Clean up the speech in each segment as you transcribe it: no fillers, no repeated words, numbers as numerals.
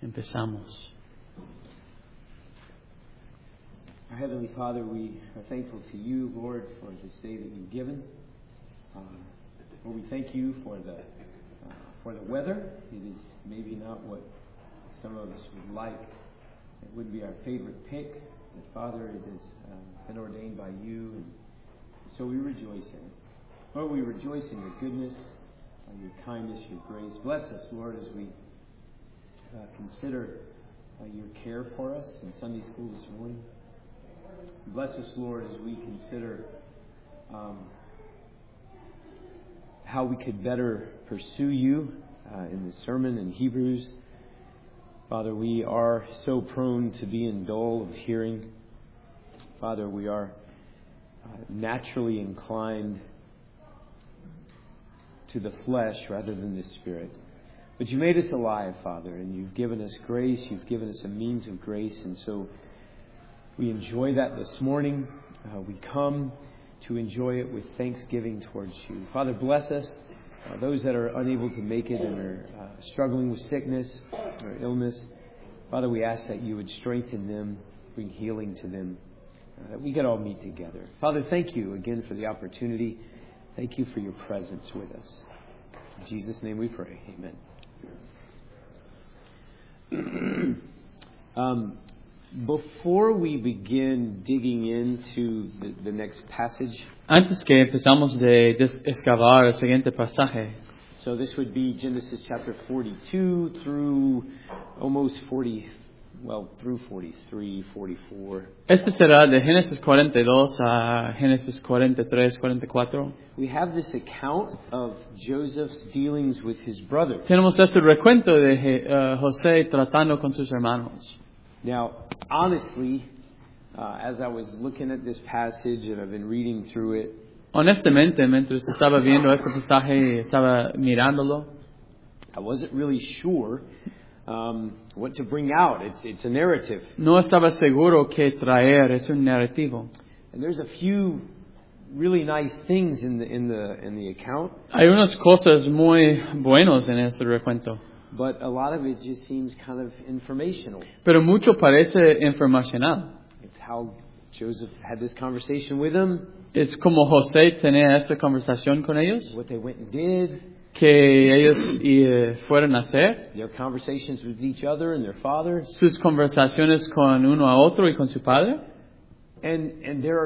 Empezamos. Our Heavenly Father, we are thankful to you, Lord, for this day that you've given. Lord, we thank you for the weather. It is maybe not what some of us would like. It wouldn't be our favorite pick, but Father, it has been ordained by you, and so we rejoice in it. Lord, we rejoice in your goodness, your kindness, your grace. Bless us, Lord, as we consider your care for us in Sunday school this morning. Bless us, Lord, as we consider how we could better pursue you in the sermon in Hebrews. Father, we are so prone to being dull of hearing. Father, we are naturally inclined to the flesh rather than the Spirit. But you made us alive, Father, and you've given us grace. You've given us a means of grace, and so we enjoy that this morning. We come to enjoy it with thanksgiving towards you. Father, bless us. Those that are unable to make it and are struggling with sickness or illness, Father, we ask that you would strengthen them, bring healing to them, that we could all meet together. Father, thank you again for the opportunity. Thank you for your presence with us. In Jesus' name we pray. Amen. Before we begin digging into the next passage, Antes que empezamos de excavar el siguiente pasaje, so this would be Genesis chapter 42 through almost 40, through 43, 44. este será de Génesis 42 a Génesis 43, 44. We have this account of Joseph's dealings with his brothers. Tenemos este recuento de José tratando con sus hermanos. Now, honestly, as I was looking at this passage and I've been reading through it, Honestamente, mientras estaba viendo este pasaje y estaba mirándolo, I wasn't really sure what to bring out. It's a narrative. no estaba seguro qué traer. Es un narrativo. And there's a few really nice things in the account. Hay unas cosas muy buenas en este recuento, But a lot of it just seems kind of informational. pero mucho parece informacional. It's how Joseph had this conversation with them, Es como José tenía esta conversación con ellos, what they went and did, que ellos fueron a hacer, their conversations with each other and their father. sus conversaciones con uno a otro y con su padre. And there are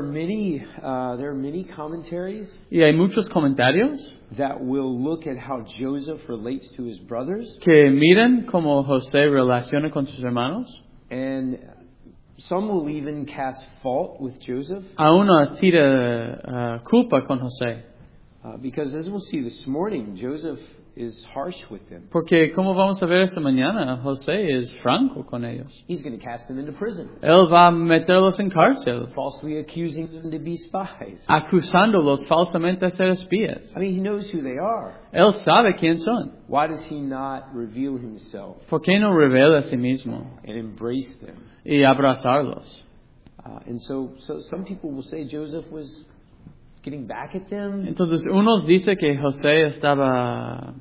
many commentaries Y hay muchos comentarios that will look at how Joseph relates to his brothers, que miran cómo José relaciona con sus hermanos. and some will even cast fault with Joseph, A uno tira culpa con José, because as we'll see this morning, Joseph is harsh with them. porque como vamos a ver esta mañana, José es franco con ellos. He's going to cast them into prison, Él va a meterlos en cárcel, falsely accusing them to be spies. acusándolos falsamente de ser espías. I mean, he knows who they are. Él sabe quién son. Why does he not reveal himself ¿Por qué no revela a sí mismo and embrace them? y abrazarlos? And so some people will say Joseph was getting back at them. Entonces, unos dicen que José estaba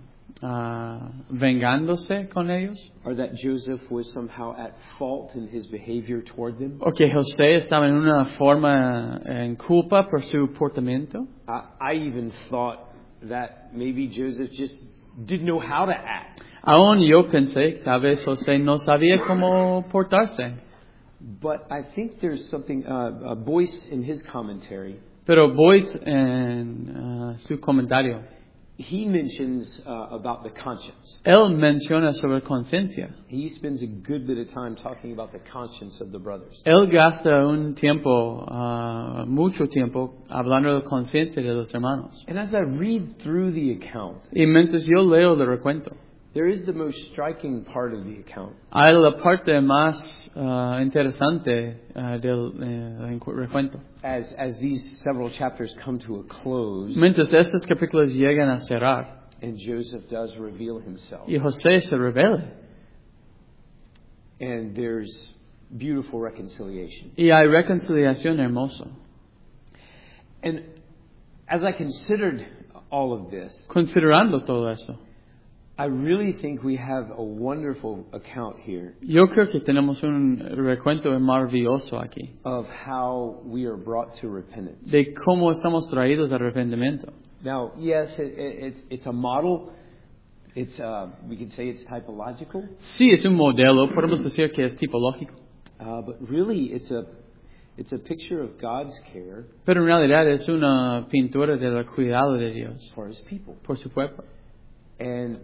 vengándose con ellos, Or that Joseph was somehow at fault in his behavior toward them. o que José estaba en una forma en culpa por su comportamiento. I even thought that maybe Joseph just didn't know how to act. Aún yo pensé que tal vez José no sabía cómo portarse. But I think there's something, Boyce in his commentary, Pero Boyce en su comentario, he mentions about the conscience. él menciona sobre conciencia. He spends a good bit of time talking about the conscience of the brothers. Él gasta un tiempo, mucho tiempo, hablando de la conciencia de los hermanos. And as I read through the account, Y mientras yo leo el recuento, there is the most striking part of the account. hay la parte más interesante del recuento. As these several chapters come to a close, Mientras estos capítulos llegan a cerrar and Joseph does reveal himself, y José se revela and there's beautiful reconciliation. y hay reconciliación hermosa. And as I considered all of this, Considerando todo eso, I really think we have a wonderful account here Yo creo que tenemos un recuento maravilloso aquí of how we are brought to repentance. de cómo estamos traídos al arrepentimiento. Now, yes, it's a model. It's we could say it's typological, Sí, es un modelo, podemos decir que es tipológico, but really it's a picture of God's care pero en realidad es una pintura del cuidado de Dios for His people. por su pueblo. And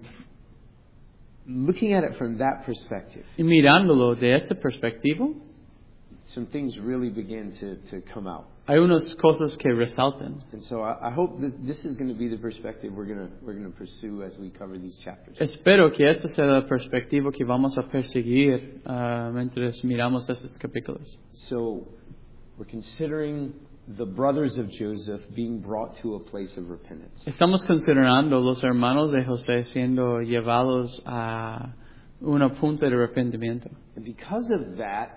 looking at it from that perspective, Y mirándolo de esa perspectiva, some things really begin to come out. hay unas cosas que resaltan. And so I hope that this is going to be the perspective we're going to pursue as we cover these chapters. Espero que esta sea la perspectiva que vamos a perseguir mientras miramos estos capítulos. So we're considering the brothers of Joseph being brought to a place of repentance. Estamos considerando los hermanos de José siendo llevados a una punta de arrepentimiento. And because of that,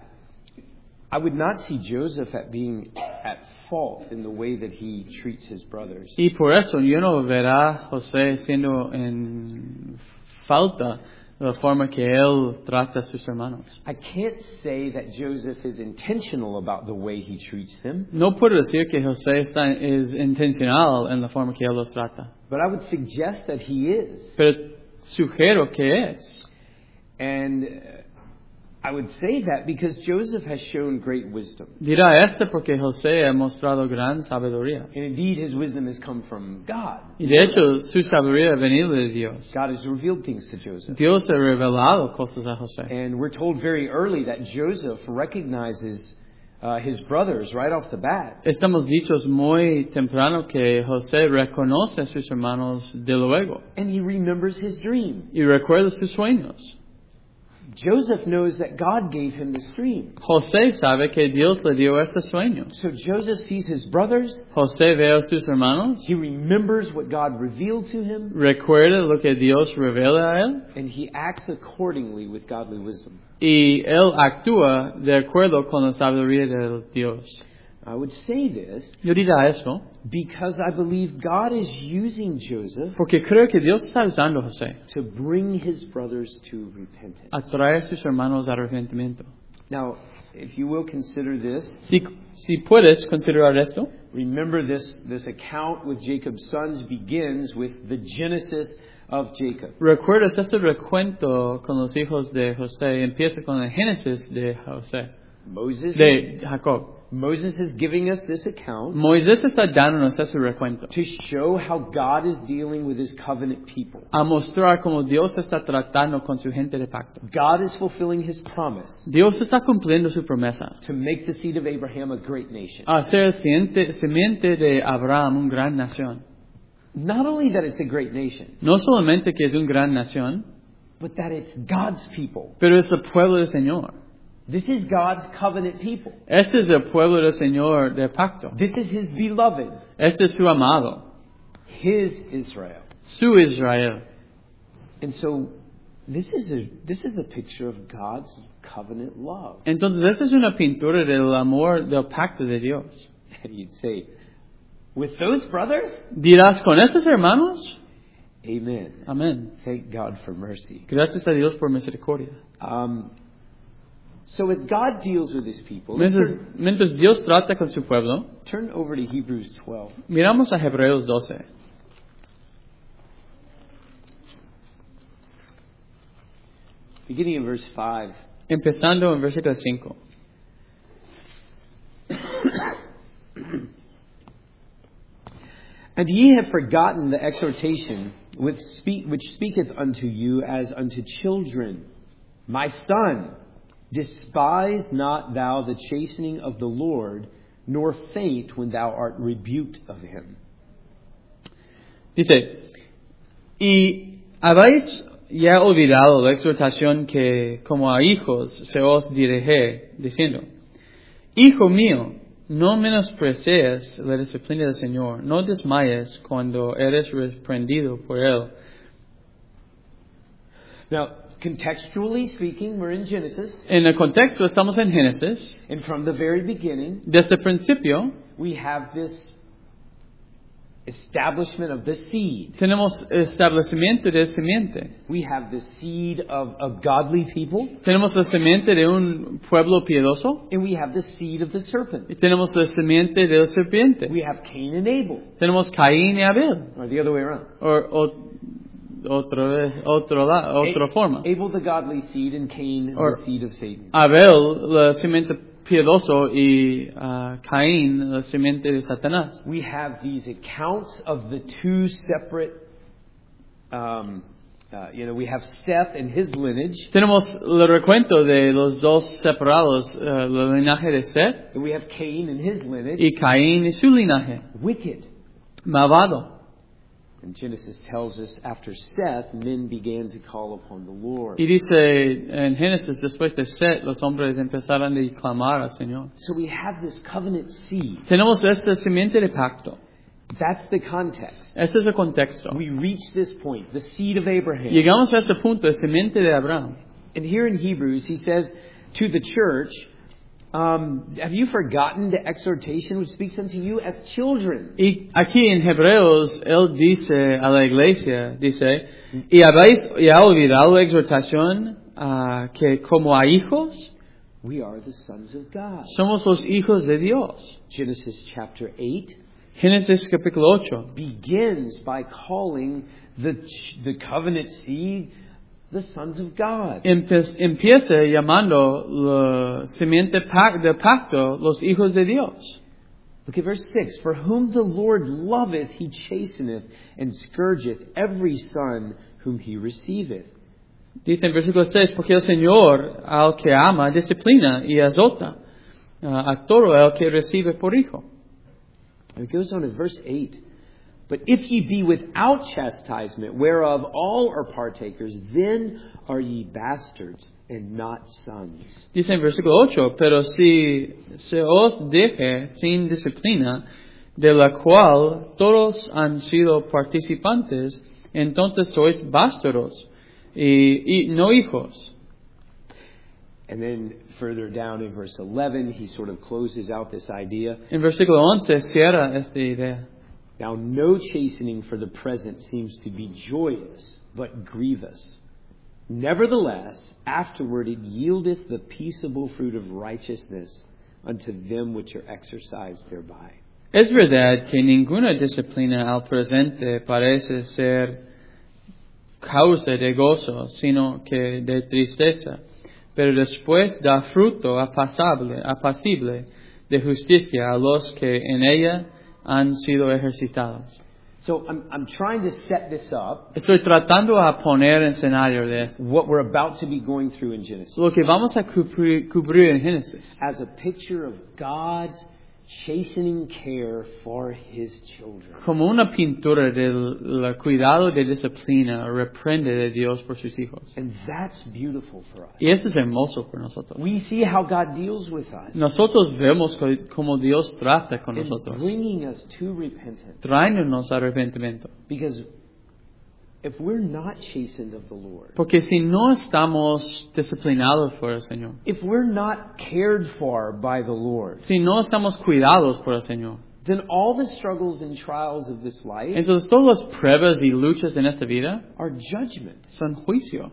I would not see Joseph being at fault in the way that he treats his brothers. Y por eso yo no verá a José siendo en falta de la forma que él trata a sus hermanos. I can't say that Joseph is intentional about the way he treats them, No puedo decir que José es intencional en la forma que él los trata, but I would suggest that he is. pero sugiero que es. And I would say that because Joseph has shown great wisdom. Dirá esto porque José ha mostrado gran sabiduría. And indeed, his wisdom has come from God. Y de hecho, su sabiduría ha venido de Dios. God has revealed things to Joseph. Dios ha revelado cosas a José. And we're told very early that Joseph recognizes his brothers right off the bat. Estamos dichos muy temprano que José reconoce a sus hermanos de luego And he remembers his dream. y recuerda sus sueños. Joseph knows that God gave him this dream. José sabe que Dios le dio este sueño. So Joseph sees his brothers. José ve a sus hermanos, He remembers what God revealed to him. recuerda lo que Dios revela a él And he acts accordingly with godly wisdom. y él actúa de acuerdo con la sabiduría de Dios. I would say this Yo diría eso because I believe God is using Joseph porque creo que Dios está usando a José to bring his brothers to repentance. a traer a sus hermanos al arrepentimiento. Now, if you will consider this, Si puedes considerar esto, remember this account with Jacob's sons begins with the Genesis of Jacob. recuerdas este recuento con los hijos de José, empieza con el Génesis de José, de Jacob. Moses is giving us this account Moisés está dándonos ese recuento to show how God is dealing with his covenant people. a mostrar cómo Dios está tratando con su gente de pacto. God is fulfilling his promise Dios está cumpliendo su promesa to make the seed of Abraham a great nation. a ser simiente de Abraham, una gran nación. Not only that it's a great nation, No solamente que es una gran nación, but that it's God's people. pero es el pueblo del Señor. This is God's covenant people. Este es el pueblo del Señor de pacto. This is his beloved, Este es su amado, his Israel. su Israel. And so this is a picture of God's covenant love. Entonces, esta es una pintura del amor del pacto de Dios. And you'd say, with those brothers? Dirás, ¿con estos hermanos? Amen. Amén. Thank God for mercy. Gracias a Dios por misericordia. So as God deals with his people, Mientras Dios trata con su pueblo, turn over to Hebrews 12. miramos a Hebreos 12. Beginning in verse 5. Empezando en versículo 5. And ye have forgotten the exhortation which speaketh unto you as unto children. My son, despise not thou the chastening of the Lord, nor faint when thou art rebuked of him. Dice, y habéis ya olvidado la exhortación que como a hijos se os dirige, diciendo, Hijo mío, no menosprecies la disciplina del Señor, no desmayes cuando eres reprendido por Él. Now, contextually speaking, we're in Genesis. En el contexto estamos en Génesis. And from the very beginning, Desde el principio we have this establishment of the seed. Tenemos establecimiento de semiente. We have the seed of a godly people, Tenemos la semiente de un pueblo piadoso and we have the seed of the serpent. y tenemos la semiente del serpiente. We have Cain and Abel, Tenemos Caín y Abel. or the other way around. Otra forma. Abel the godly seed and Cain Or- the seed of Satan. Abel, la semiente piadoso, y Caín, la semiente de Satanás. We have these accounts of the two separate, we have Seth and his lineage, Tenemos el recuento de los dos separados, el linaje de Seth and we have Cain and his lineage, y Caín y su linaje, wicked. malvado. And Genesis tells us after Seth, men began to call upon the Lord. Y dice en Génesis, después de Seth, los hombres empezaron a clamar al Señor. So we have this covenant seed. Tenemos esta semiente de pacto. That's the context. Este es el contexto. We reach this point, the seed of Abraham. Llegamos a este punto, de semiente de Abraham. And here in Hebrews, he says to the church, have you forgotten the exhortation which speaks unto you as children? Y aquí en Hebreos, él dice a la iglesia, dice, ¿y habéis ya olvidado la exhortación que como a hijos We are the sons of God. somos los hijos de Dios? Genesis chapter 8 Génesis capítulo 8 begins by calling the covenant seed the sons of God. empieza llamando la semiente de pacto los hijos de Dios. Look at verse 6. For whom the Lord loveth, he chasteneth, and scourgeth every son whom he receiveth. Dice en versículo 6, porque el Señor al que ama disciplina y azota a todo el que recibe por hijo. And it goes on in verse 8. But if ye be without chastisement, whereof all are partakers, then are ye bastards and not sons. Dice en versículo 8, pero si se os deje sin disciplina, de la cual todos han sido participantes, entonces sois bastardos y no hijos. And then further down in verse 11, he sort of closes out this idea. En versículo 11 cierra esta idea. Now no chastening for the present seems to be joyous, but grievous. Nevertheless, afterward it yieldeth the peaceable fruit of righteousness unto them which are exercised thereby. Es verdad que ninguna disciplina al presente parece ser causa de gozo, sino que de tristeza, pero después da fruto apacible de justicia a los que en ella han sido ejercitados. So I'm trying to set this up, Estoy tratando a poner en escenario de esto, what we're about to be going through in Genesis, lo que vamos a cubrir en Génesis, as a picture of God's chastening care for His children. como una pintura del cuidado de disciplina, reprende de Dios por sus hijos. And that's beautiful for us. Y esto es hermoso por nosotros. We see how God deals with us, Nosotros vemos cómo Dios trata con in nosotros, bringing us to repentance. trayéndonos a arrepentimiento. Because if we're not chastened of the Lord, Porque si no estamos disciplinados por el Señor, if we're not cared for by the Lord, si no estamos cuidados por el Señor, then all the struggles and trials of this life entonces todas las pruebas y luchas en esta vida are judgment. son juicio.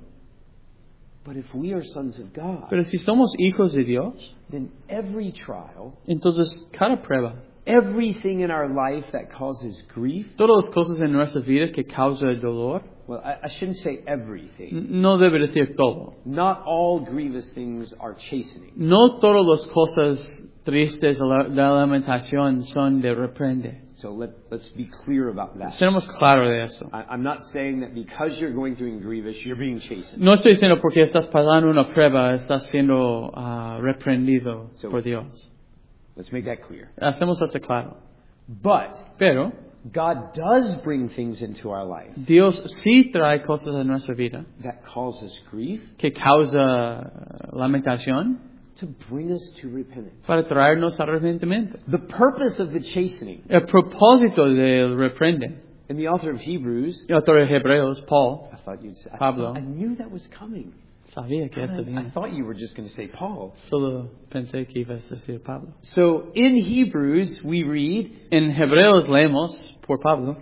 But if we are sons of God, Pero si somos hijos de Dios, then every trial, entonces cada prueba, everything in our life that causes grief, todas las cosas en nuestra vida que causan dolor, well, I shouldn't say everything. no debe decir todo. Not all grievous things are chastening. No todas las cosas tristes de la lamentación son de reprende. So let's be clear about that. Seremos claros de esto. I'm not saying that because you're going through grievous, you're being chastened. No estoy diciendo porque estás pasando una prueba, estás siendo reprendido por Dios. Let's make that clear. Hacemos esto claro. But Pero God does bring things into our life Dios sí trae cosas a nuestra vida that cause us grief que causa lamentación to bring us to repentance. para traernos arrepentimiento. The purpose of the chastening, El propósito del reprende. and the author of Hebrews, El autor de Hebreos, Paul, I thought you'd say, Pablo. I knew that was coming. Sabía que esto I viene. thought you were just going to say Paul. Solo pensé que ibas a decir Pablo. So in Hebrews, we read En Hebreos leemos por Pablo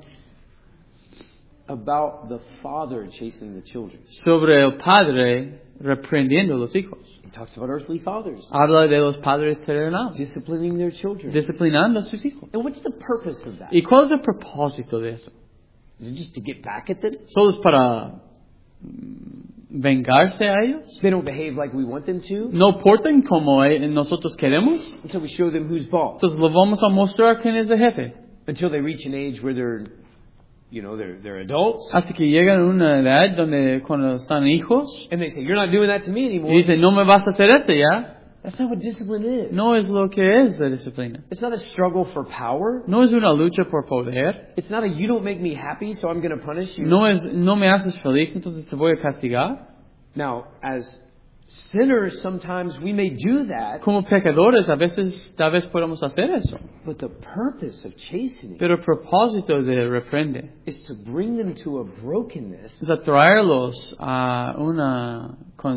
about the father chastening the children. sobre el padre reprendiendo a los hijos. He talks about earthly fathers Habla de los padres terrenales disciplining their children. disciplinando a sus hijos. And what's the purpose of that? ¿Y cuál es el propósito de eso? Is it just to get back at them? ¿Solo es para vengarse a ellos? They don't behave like we want them to, ¿No portan como nosotros queremos? until we show them who's boss. Entonces lo vamos a mostrar quién es el jefe. Until they reach an age where they're adults, Hasta que llegan a una edad donde cuando están hijos and they say, "You're not doing that to me anymore." y dicen, no me vas a hacer esto ya. That's not what discipline is. No es lo que es la disciplina. It's not a struggle for power. No es una lucha por poder. It's not a you don't make me happy, so I'm going to punish you. No me haces feliz, entonces te voy a castigar. Now, as sinners, sometimes we may do that, Como pecadores, a veces, tal vez podemos hacer eso. but the purpose of chastening Pero el propósito de reprende is to bring them to a brokenness es atraerlos a una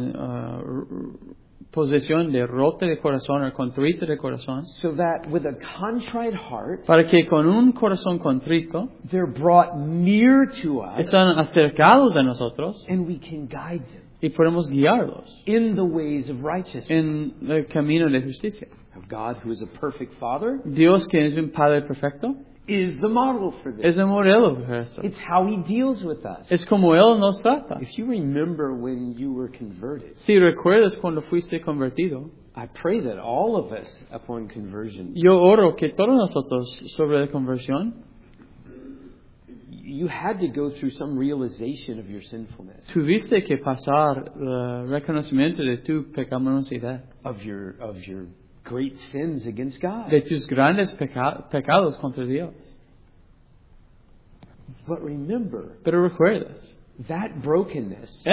posición de roto de corazón o contrito de corazón, so that with a contrite heart, para que con un corazón contrito they're brought near to us están acercados a nosotros and we can guide them y podemos guiarlos in the ways of righteousness. en el camino de justicia. Now, God, who is a perfect Father, Dios, que es un Padre perfecto, is the model for this. es el modelo para eso. It's how He deals with us. Es como Él nos trata. If you remember when you were converted, Si recuerdas cuando fuiste convertido, I pray that all of us, upon conversion, yo oro que todos nosotros sobre la conversión you had to go through some realization of your sinfulness, tuviste que pasar el reconocimiento de tu pecaminosidad, of your great sins against God. de tus grandes pecados contra Dios. But remember, Pero recuerdas, that brokenness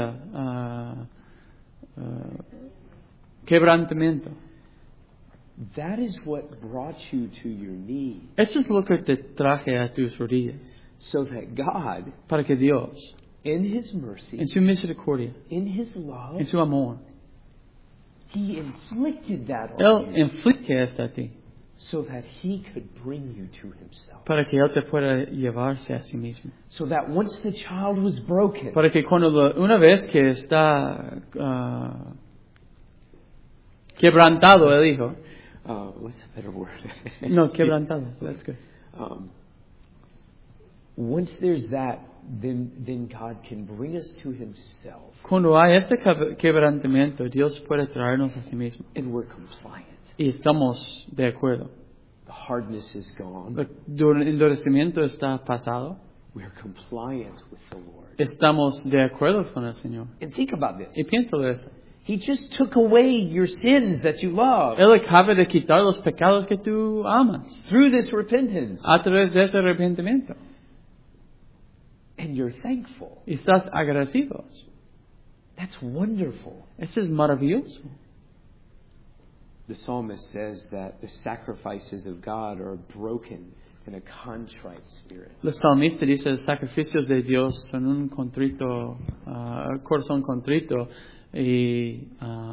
quebrantamiento, that is what brought you to your knees, eso es lo que te traje a tus rodillas, so that God, para que Dios, in His mercy, en su misericordia, in His love, en su amor, He inflicted that on Él you, inflige esto a ti, so that He could bring you to Himself. para que Él te pueda llevarse a sí mismo. So that once the child was broken, Para que una vez que está quebrantado el hijo, what's a better word? no, quebrantado, that's good. Once there's that, then God can bring us to Himself, Cuando hay este quebrantamiento, Dios puede traernos a sí mismo and we're compliant. y estamos de acuerdo. The hardness is gone. El endurecimiento está pasado, We're compliant with the Lord. estamos de acuerdo con el Señor. And think about this. Y pienso de eso. He just took away your sins that you love Él acaba de quitar los pecados que tú amas through this repentance. a través de este arrepentimiento. And you're thankful. Y estás agradecidos. That's wonderful. Eso es maravilloso. The psalmist says that the sacrifices of God are broken in a contrite spirit. El salmista dice, los sacrificios de Dios son un contrito, corazón contrito y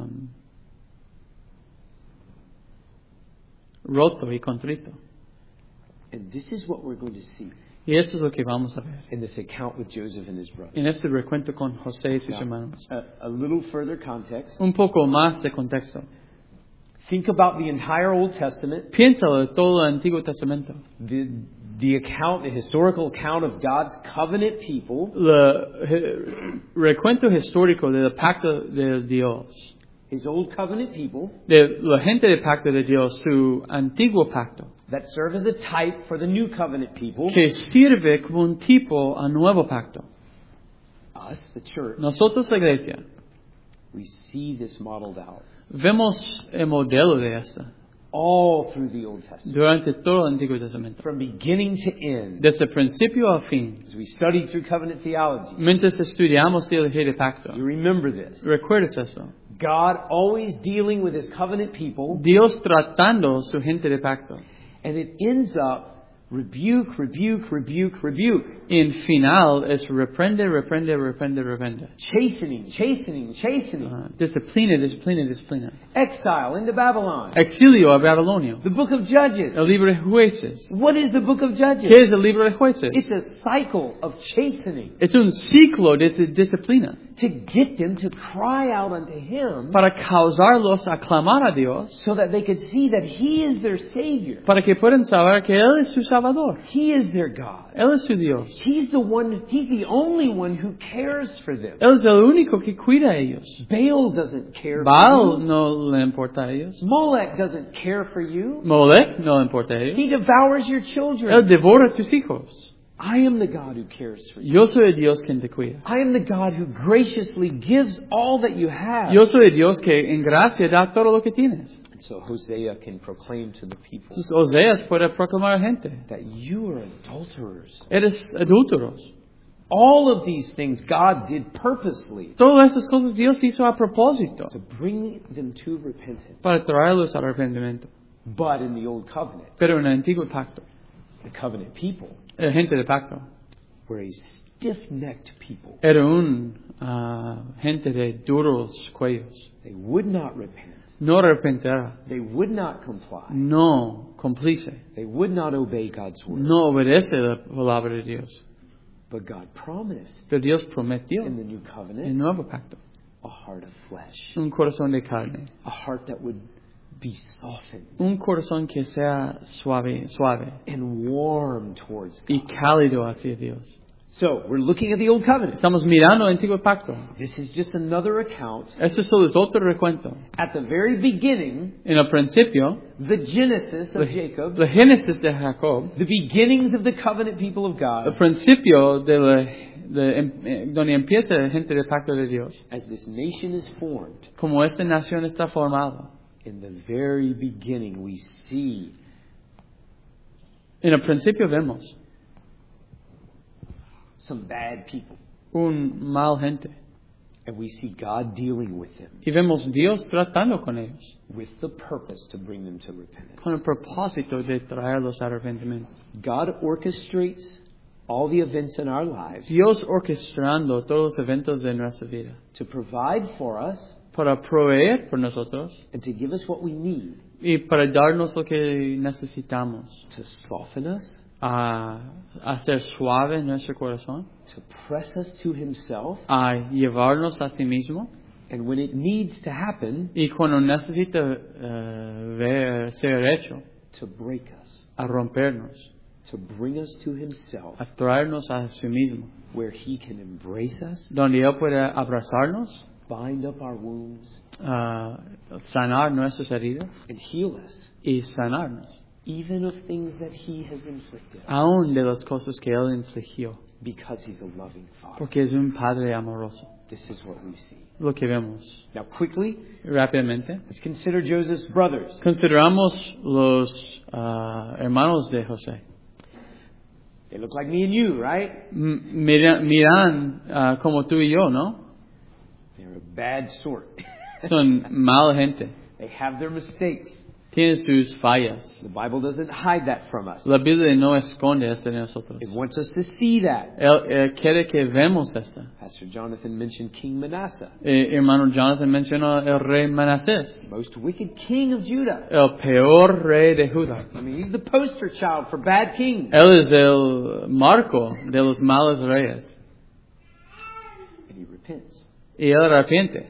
roto y contrito. And this is what we're going to see Y eso es lo que vamos a ver in this account with Joseph and his brothers. en este recuento con José y sus Now, hermanos. a little further context. Un poco más de contexto. Think about the entire Old Testament, Piensa de todo el Antiguo Testamento. the account, the historical account of God's covenant people, El recuento histórico del pacto de Dios. His old covenant people, De la gente del pacto de Dios, su antiguo pacto. that serve as a type for the new covenant people, Que sirve como un tipo al nuevo pacto. us, the church. Nosotros, la iglesia, We see this modeled out vemos el modelo de esta all through the Old Testament, durante todo el Antiguo Testamento. from beginning to end. Desde principio a fin. As we studied through covenant theology, Mientras estudiamos teología de pacto. you remember this. ¿Recuerdas eso? God always dealing with His covenant people, Dios tratando su gente de pacto. and it ends up Rebuke, rebuke, rebuke, rebuke. Y en final es reprende, reprende, reprende, reprende. Chastening, chastening, chastening. Disciplina, disciplina, disciplina. Exile into Babylon. Exilio a Babilonia. The book of Judges. El libro de Jueces. What is the book of Judges? ¿Qué es el libro de Jueces? It's a cycle of chastening Es un ciclo de disciplina to get them to cry out unto Him para causarlos a clamar a Dios, so that they could see that He is their Savior. para que puedan saber que Él es su Salvador. He is their God. Él es su Dios. He's the only one who cares for them. Él es el único que cuida a ellos. Baal doesn't care Baal for you. no le importa a ellos. Molech doesn't care for you. Molech no le importa a ellos. He devours your Él children. devora a tus hijos. I am the God who cares for you. Yo soy el Dios quien te cuida. I am the God who graciously gives all that you have. Yo soy el Dios que en gracia da todo lo que tienes. And so Hosea can proclaim to the people Entonces Oseas puede proclamar a la gente. that you are adulterers. Eres adúlteros. All of these things God did purposely Todas esas cosas Dios hizo a propósito to bring them to repentance. para traerlos al arrepentimiento. But in the Old Covenant, Pero en el antiguo pacto, the covenant people la gente de pacto were a stiff-necked people. era gente de duros cuellos. They would not repent. No arrepentirá, They would not comply. no complice, They would not obey God's word. no obedece la palabra de Dios. But God promised Pero Dios prometió in the New en el Covenant nuevo pacto a heart of flesh, un corazón de carne, a heart that would be softened un corazón que sea suave and warm towards y God. cálido hacia Dios. So, we're looking at the Old Covenant. Estamos mirando el antiguo pacto. This is just another account. Esto solo es otro recuento. At the very beginning, En el principio, the Genesis of Jacob, la Génesis de Jacob, the beginnings of the covenant people of el God, principio donde empieza la gente del pacto de Dios. as this nation is formed, Como esta nación está formada. in the very beginning we see En el principio vemos some bad people. un mal gente. And we see God dealing with them Y vemos Dios tratando con ellos. with the purpose to bring them to repentance. Con el propósito de traerlos al arrepentimiento. God orchestrates all the events in our lives Dios orquestando todos los eventos de nuestra vida. to provide for us Para proveer por nosotros. and to give us what we need Y para darnos lo que necesitamos. to soften us, A hacer suave nuestro corazón. to press us to Himself, A llevarnos a sí mismo. and when it needs to happen, Y cuando necesita ser hecho, to break us, a rompernos, to bring us to Himself, a traernos a sí mismo, where He can embrace us, donde Él puede abrazarnos, bind up our wounds, sanar nuestras heridas and heal us, y sanarnos, even of things that He has inflicted, aún de las cosas que Él infligió, because He's a loving Father. porque es un Padre amoroso. This is what we see. Lo que vemos Now, quickly, rápidamente. let's consider Joseph's brothers. Consideramos los hermanos de José. They look like me and you, right? Miran como tú y yo, ¿no? They're a bad sort. Son mala gente. They have their mistakes. Tienen sus fallas. The Bible doesn't hide that from us. La Biblia no esconde esto de nosotros. It wants us to see that. Él quiere que vemos esto. Pastor Jonathan mentioned King Manasseh, Hermano Jonathan mencionó el rey Manasés, most wicked king of Judah. el peor rey de Judá. I mean, he's the poster child for bad kings. Él es el marco de los malos reyes. And he repents. Y él arrepiente.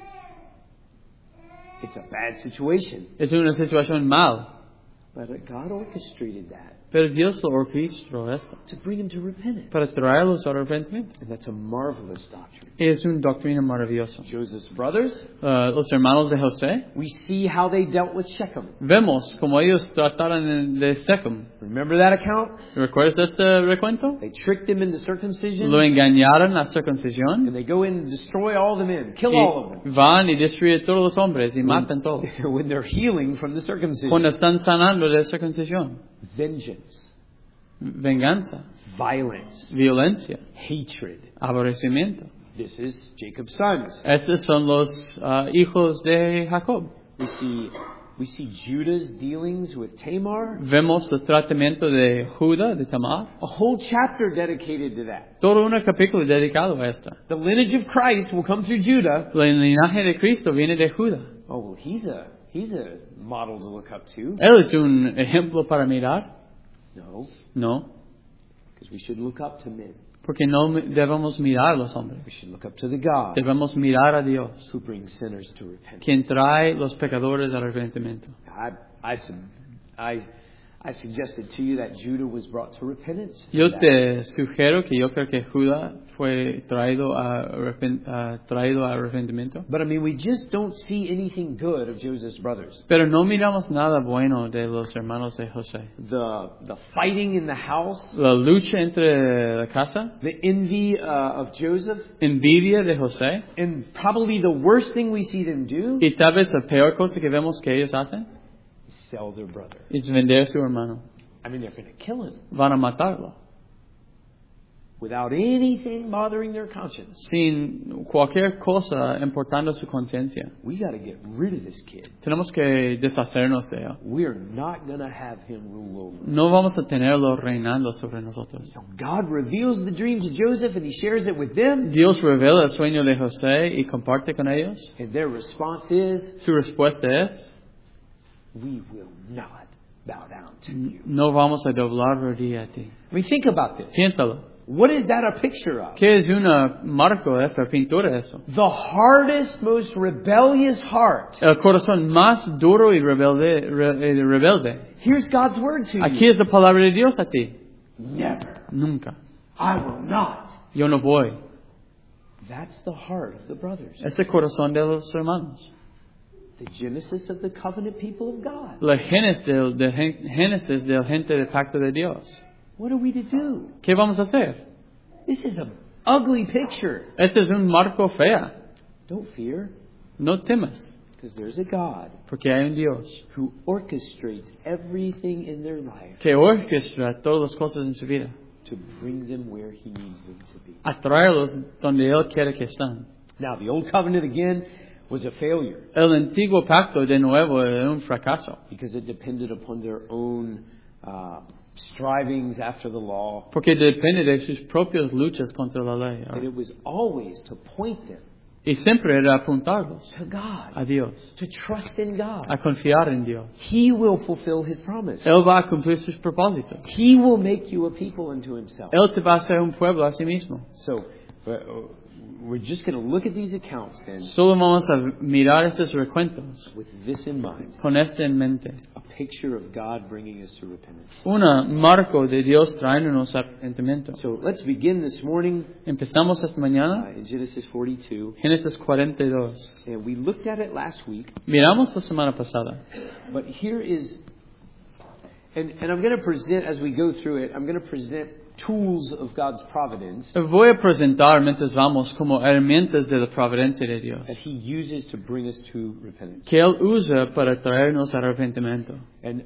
It's a bad situation. Es una situación mal. But God orchestrated that Pero Dios lo orquestó esto to bring him to repentance. para traerlos al arrepentimiento. And that's a marvelous doctrine. Es una doctrina maravillosa. Joseph's brothers, Los hermanos de José, we see how they dealt with Shechem. vemos como ellos trataron de Sechem. Remember that account? ¿Recuerdas este recuento? They tricked him into circumcision. Lo engañaron a circuncisión. And they go in and destroy all the men, kill all of them. Y van y destruyen todos los hombres y matan todos. When they're healing from the circumcision. Cuando están sanando de circuncisión. Vengeance, Venganza, violence, violencia, hatred. aborrecimiento. This is Jacob's sons. Estos son los hijos de Jacob. We see We see Judah's dealings with Tamar. Vemos el tratamiento de Judá, de Tamar. A whole chapter dedicated to that. Todo un capítulo dedicado a esta. The lineage of Christ will come through Judah. El linaje de Cristo viene de Judá. Oh, well, he's a model to look up to. Él es un ejemplo para mirar. No, No, because we should look up to men. porque no debemos mirar a los hombres. We should look up to the God Debemos mirar a Dios, who brings sinners to repentance. quien trae los pecadores al arrepentimiento. I suggested to you that Judah was brought to repentance. Yo te sugiero que yo creo que Judá fue traído a arrepentimiento. But I mean, we just don't see anything good of Joseph's brothers. Pero no miramos nada bueno de los hermanos de José. The fighting in the house, La lucha entre la casa, the envy of Joseph, envidia de José, and probably the worst thing we see them do y tal vez la peor cosa que vemos que ellos hacen is sell their brother. es vender a su hermano. I mean, they're going to kill him Van a matarlo without anything bothering their conscience. sin cualquier cosa importando su conciencia. We got to get rid of this kid. Tenemos que deshacernos de él. We are not going to have him rule over. No vamos a tenerlo reinando sobre nosotros. So God reveals the dream to Joseph and he shares it with them. Dios revela el sueño de José y comparte con ellos. And their response is, Su respuesta es: we will not bow down to you. no vamos a doblar rodilla a ti. I mean, think about this. Piénsalo. What is that a picture of? ¿Qué es una marco de esa pintura de eso? The hardest, most rebellious heart. El corazón más duro y rebelde. Here's God's word to Aquí you. es la palabra de Dios a ti. Never. Nunca. I will not. Yo no voy. That's the heart of the brothers. Es el corazón de los hermanos. The genesis of the covenant people of God. La génesis del gente del pacto de Dios. What are we to do? ¿Qué vamos a hacer? This is an ugly picture. Este es un marco fea. Don't fear, No temas, because there's a God porque hay un Dios who orchestrates everything in their life que orquestra todas las cosas en su vida. to bring them where He needs them to be. A traerlos donde Él quiere que estén. Now, the old covenant again was a failure El antiguo pacto de nuevo es un fracaso. because it depended upon their own strivings after the law. Porque depende de sus propias luchas contra la ley. And it was always to point them Y siempre era apuntarlos to God, a Dios, to trust in God. a confiar en Dios. He will fulfill His promise. Él va a cumplir sus propósitos. He will make you a people unto Himself. Él te va a hacer un pueblo a sí mismo. So, we're just going to look at these accounts then Solo vamos a mirar estos recuentos with this in mind. con esto en mente. A picture of God bringing us to repentance. Un marco de Dios trayéndonos arrepentimiento. So let's begin this morning Empezamos esta mañana in Genesis 42. Génesis 42. And we looked at it last week. Miramos la semana pasada. But here is, and I'm going to present, as we go through it, I'm going to present tools of God's providence Voy a presentar mientras vamos como herramientas de la providencia de Dios that He uses to bring us to repentance. que Él usa para traernos arrepentimiento. And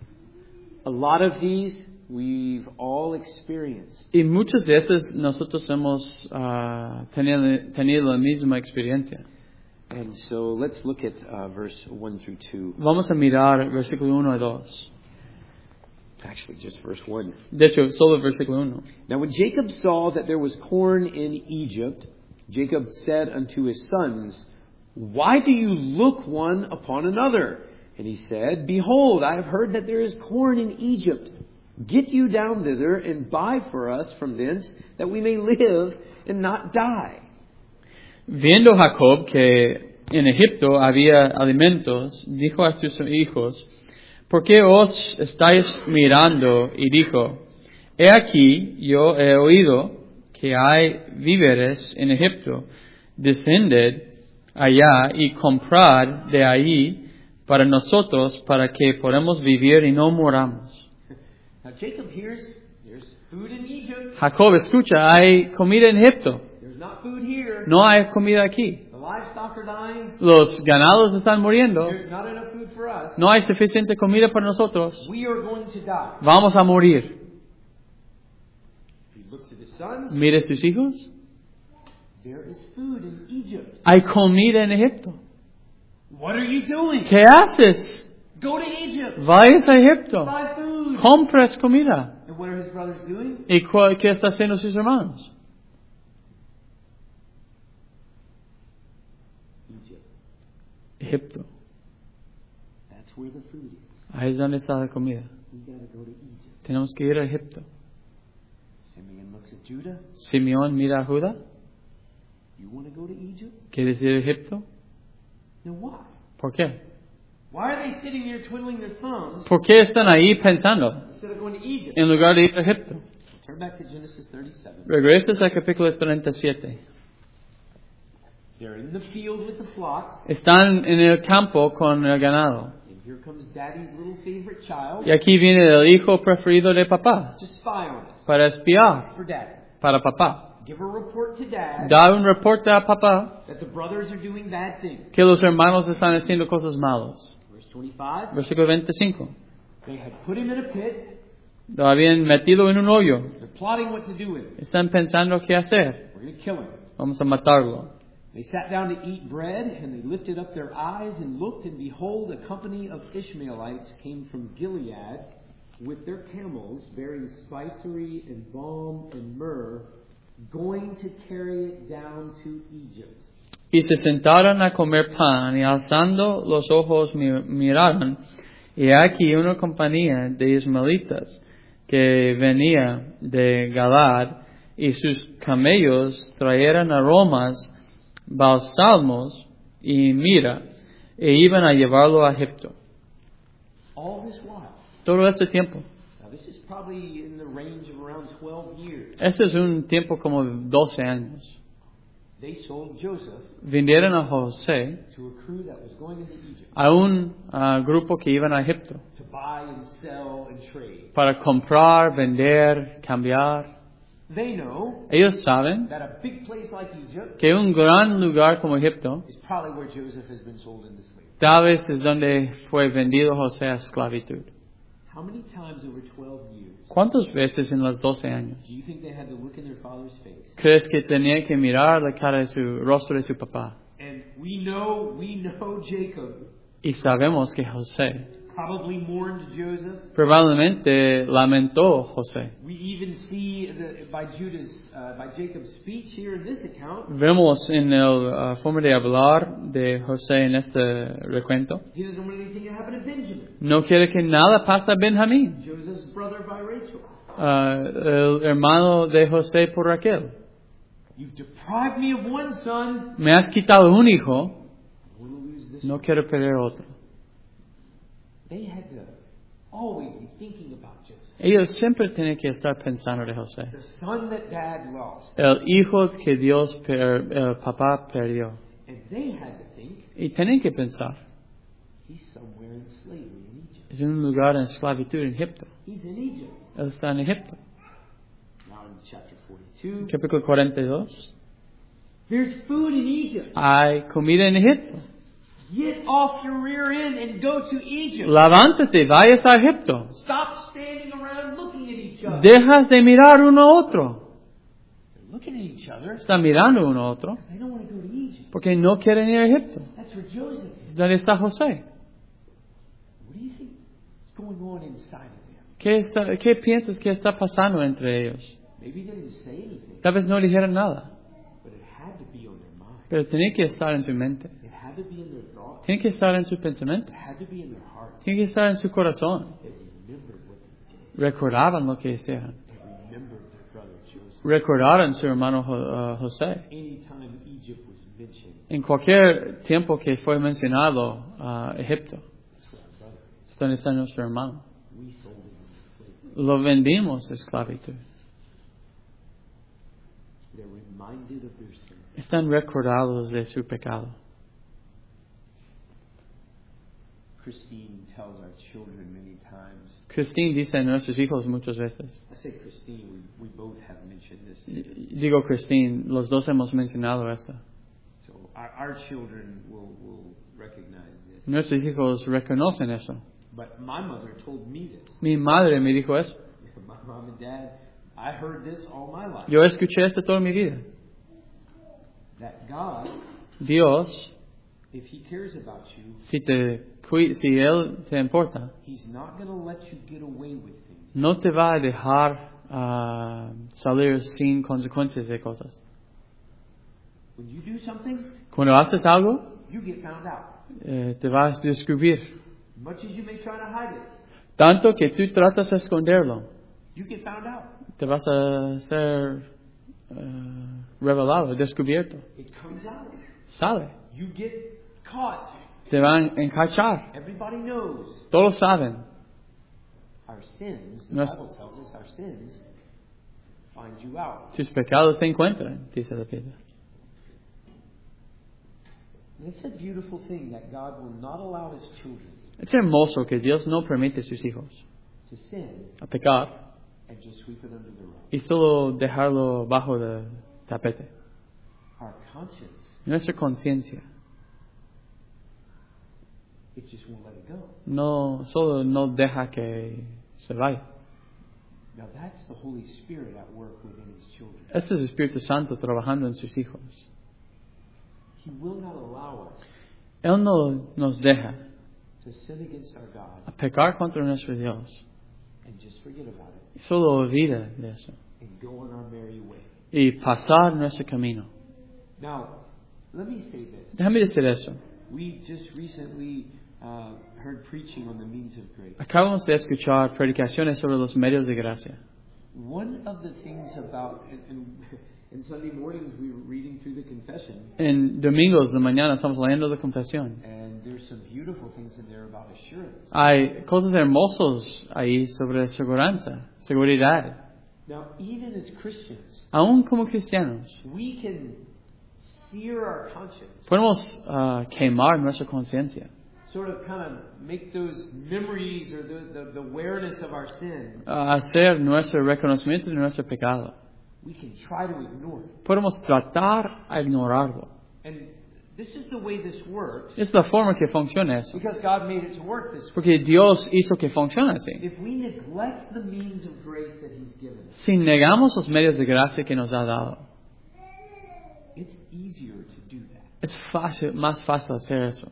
a lot of these we've all experienced. Y muchas veces nosotros hemos tenido la misma experiencia. And so let's look at verse 1 through 2. Vamos a mirar versículo 1 y 2. Actually, just verse 1. De hecho, solo versículo 1. Now when Jacob saw that there was corn in Egypt, Jacob said unto his sons, Why do you look one upon another? And he said, Behold, I have heard that there is corn in Egypt. Get you down thither and buy for us from thence, that we may live and not die. Viendo Jacob que en Egipto había alimentos, dijo a sus hijos, ¿por qué os estáis mirando? Y dijo, he aquí, yo he oído que hay víveres en Egipto. Descended allá y comprad de ahí para nosotros, para que podamos vivir y no moramos. Now Jacob hears there's food in Egypt. Jacob escucha, hay comida en Egipto. There's not food here. No hay comida aquí. The livestock are dying. Los ganados están muriendo. There's not enough food for us. No hay suficiente comida para nosotros. We are going to die. Vamos a morir. He looks at his sons. Mire sus hijos. There is food in Egypt. Hay comida en Egipto. What are you doing? ¿Qué haces? Go to Egypt. Vayas a Egipto. Buy food. Compres comida. And what are his brothers doing? ¿Y qué está haciendo sus hermanos? Egypt. Egipto. That's where the food is. Ahí es donde está la comida. We got to go to Egypt. Tenemos que ir a Egipto. Simeon looks at Judah. Simeón mira a Judá. You want to go to Egypt? ¿Quieres ir a Egipto? Now why? ¿Por qué? Why are they sitting there twiddling their thumbs ¿Por qué están ahí pensando instead of going to Egypt? en lugar de ir a Egipto? Turn back to Genesis 37. Regresas al capítulo 37. They're in the field with the flocks. Están en el campo con el ganado. And here comes Daddy's little favorite child Y aquí viene el hijo preferido de papá to spy on us para espiar for Daddy. para papá. Give a report to Dad Da un reporte a papá that the brothers are doing bad things. que los hermanos están haciendo cosas malas. Verse 25. Versículo 25. They had put him in a pit. Lo habían metido en un hoyo. They're plotting what to do with him. Están pensando qué hacer. We're going to kill him. Vamos a matarlo. They sat down to eat bread, and they lifted up their eyes and looked, and behold, a company of Ishmaelites came from Gilead with their camels, bearing spicery and balm and myrrh, going to carry it down to Egypt. Y se sentaron a comer pan, y alzando los ojos miraron, y aquí una compañía de ismaelitas que venía de Galad, y sus camellos trajeron aromas, bálsamos y mira, e iban a llevarlo a Egipto. All this while. Todo este tiempo. Now, this is probably in the range of around 12 years. Este es un tiempo como 12 años. They sold Joseph Vendieron a José to a crew that was going into Egypt a un grupo que iban a Egipto to buy and sell and trade. para comprar, vender, cambiar. They know Ellos saben that a big place like Egypt que un gran lugar como Egipto is probably where Joseph has been sold into slavery. tal vez es donde fue vendido José a esclavitud. How many times over 12 years ¿Cuántas veces en los 12 años do you think they had to look in their father's face? crees que tenía que mirar la cara de su rostro de su papá? And we know Jacob Y sabemos que José probably mourned Joseph. probablemente lamentó José. We even see by Jacob's speech here in this account, Vemos en la forma de hablar de José en este recuento. he doesn't want anything to happen to Benjamin, No quiere que nada pase a Benjamín, Joseph's brother by Rachel. el hermano de José por Raquel. You've deprived me of one son. Me has quitado un hijo, I want to lose this. no quiero perder otro. They had to always be thinking about Joseph, Ellos siempre tienen que estar pensando de José. the son that Dad lost, El hijo que el papá perdió. and they had to think Y tienen que pensar, he's somewhere in slavery in Egypt. es un lugar en esclavitud en Egipto. He's in Egypt. Él está en Egipto. Now in chapter 42, Capítulo 42. there's food in Egypt. Hay comida en Egipto. Get off your rear end and go to Egypt. Levántate, vayas a Egipto. Stop standing around looking at each other. Dejas de mirar uno a otro. They're looking at each other Están mirando uno a otro because they don't want to go to Egypt. porque no quieren ir a Egipto. That's where Joseph is. ¿Dónde está José? What do you think is going on inside of them? ¿Qué piensas que está pasando entre ellos? Maybe they didn't say anything, Tal vez no dijeron nada, but it had to be on their mind. pero tiene que estar en su mente. It had to be in their thoughts. Tiene que estar en su pensamiento. It had to be in their hearts. Tiene que estar en su corazón. They remembered what they did. Recordaban lo que hicieron. They remembered their brother Joseph. Recordaron su hermano José. Anytime Egypt was mentioned, En cualquier tiempo que fue mencionado Egipto, that's where our brother is. es donde está nuestro hermano. We sold him into slavery. Lo vendimos a esclavitud. They're reminded of their sin. Están recordados de su pecado. Christine tells our children many times. Christine dice a nuestros hijos muchas veces. I say Christine, we both have mentioned this. Digo Christine, los dos hemos mencionado esto. So our children will recognize this. Nuestros hijos reconocen eso. But my mother told me this. Mi madre me dijo eso. My mom and dad, I heard this all my life. Yo escuché esto toda mi vida. That God Dios if He cares about you, si Él te importa, He's not going to let you get away with things. no te va a dejar salir sin consecuencias de cosas. When you do something, Cuando haces algo, you get found out. te vas a descubrir. Much as you may try to hide it, Tanto que tú tratas de esconderlo, you get found out. te vas a ser revelado, descubierto. It comes out. Sale. You get caught. Te van a encachar. Everybody knows. Todos saben. Our sins, the Nos- Bible tells us, our sins find you out. Tus pecados se encuentran, dice la Biblia. And it's a beautiful thing that God will not allow His children Es hermoso que Dios no permite a sus hijos to sin a pecar and just sweep it under the rug. y solo dejarlo bajo el tapete. Our conscience, Nuestra conciencia it just won't let it go. solo no deja que se vaya. Now that's the Holy Spirit at work within His children. Este es el Espíritu Santo trabajando en sus hijos. He will not allow us Él no nos deja to sin against our God a pecar contra nuestro Dios and just forget about it y solo olvida de eso and go on our merry way. y pasar nuestro camino. Now, let me say this. Déjame decir eso. We just recently heard preaching on the means of grace. Acabamos de escuchar predicaciones sobre los medios de gracia. One of the things about, in Sunday mornings we were reading through the confession, En domingos de mañana estamos leyendo la confesión. and there's some beautiful things in there about assurance. Hay cosas hermosas ahí sobre seguridad. Now, even as Christians, Aún como cristianos, we can sear our conscience, podemos quemar nuestra conciencia, sort of kind of make those memories or the awareness of our sin, hacer nuestro reconocimiento de nuestro pecado. we can try to ignore it. Podemos tratar a ignorarlo. And this is the way this works, Es la forma que funciona eso. because God made it to work this way. Porque Dios hizo que funcione así. If we neglect the means of grace that He's given us, Si negamos los medios de gracia que nos ha dado, it's easier to do that. es más fácil hacer eso.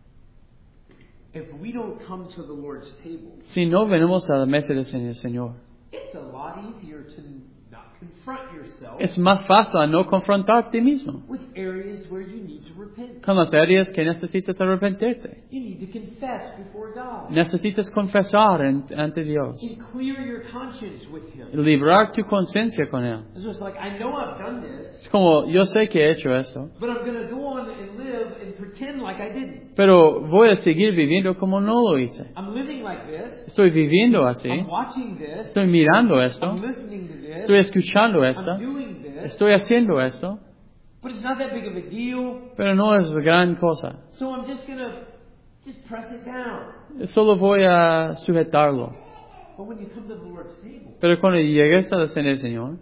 If we don't come to the Lord's table, Si no venimos a la mesa del Señor, it's a lot easier to not confront yourself es más fácil a no confrontar a ti mismo with areas where you need to repent. con las áreas que necesitas arrepentirte. You need to confess before God Necesitas confesar ante Dios, and clear your conscience with Him. librar tu conciencia con Él. It's just like, I know I've done this, Es como, yo sé que he hecho esto, but I'm going to go on and live and pretend like I didn't. pero voy a seguir viviendo como no lo hice. I'm living like this. Estoy viviendo así, I'm watching this. estoy mirando esto, I'm listening to this. estoy escuchando esto, I'm doing this. estoy haciendo esto, But it's not that big of a deal. pero no es gran cosa. So I'm just going to just press it down. Solo voy a sujetarlo. But when you come to the Lord's table Pero cuando llegues a la cena del Señor,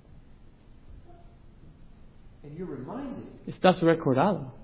and you're reminded, estás recordado.